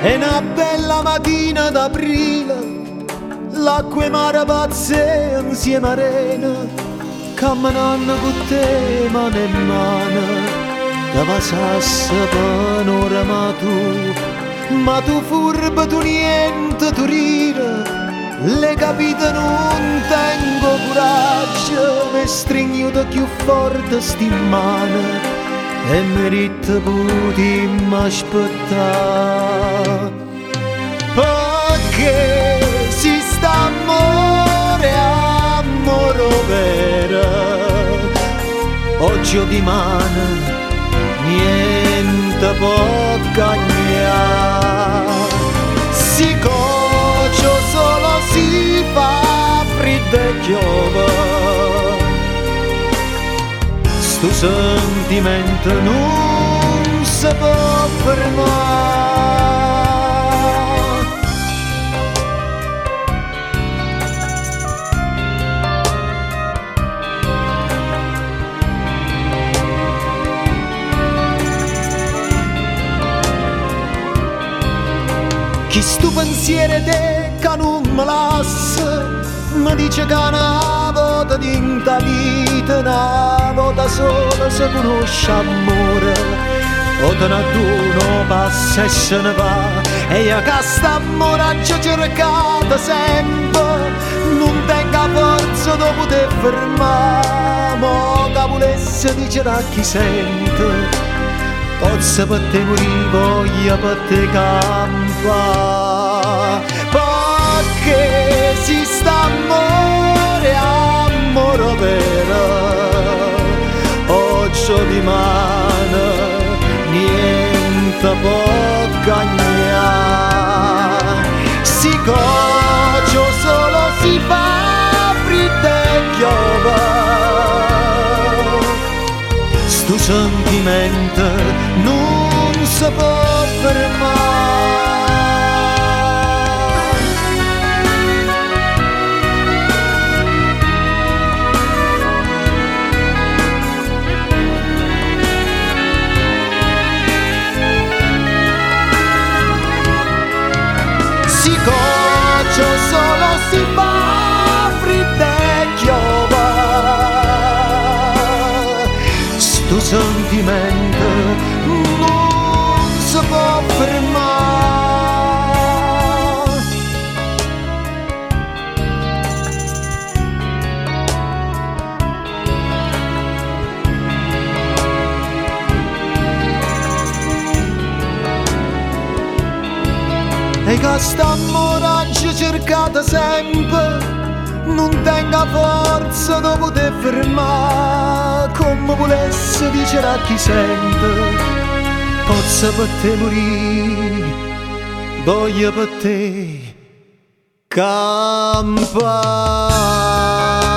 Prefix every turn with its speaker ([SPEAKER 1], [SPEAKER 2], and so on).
[SPEAKER 1] E una bella mattina d'aprile, l'acqua e mare pazze insieme arena, camminando con te mano in mano, da passasse panorama ma tu furba tu niente tu ride, le capite non tengo coraggio, mi stringo da più forte sti mano e mi ritte puti m'aspettare. Perché si sta amore, amore vero, oggi o dimane niente può cambiare. Si cocio solo si fa freddo e piove, sto sentimento non si può fermare. Chi sto pensiero te che non me lascia, mi dice che una volta in ta vita, una volta sola si conosce amore, o te ne uno passa e se ne va, e io che sta amore ci ho cercato sempre, non tengo forza dopo te fermare, ma che volesse dire a chi sente, forse per te morire, voglio per te campare, perché si sta amore, amore vero, oggi o dimane niente può cambiare. Si cocio solo si fa freddo e piove, sto sentimento non si può fermare. Si cocio solo si fa freddo e piove, sto sentimento non si può fermare. E che st'amore ci cercate sempre, non tenga forza dopo te fermare, come volesse dire a chi sente, possa per te morire, voglio per te campare.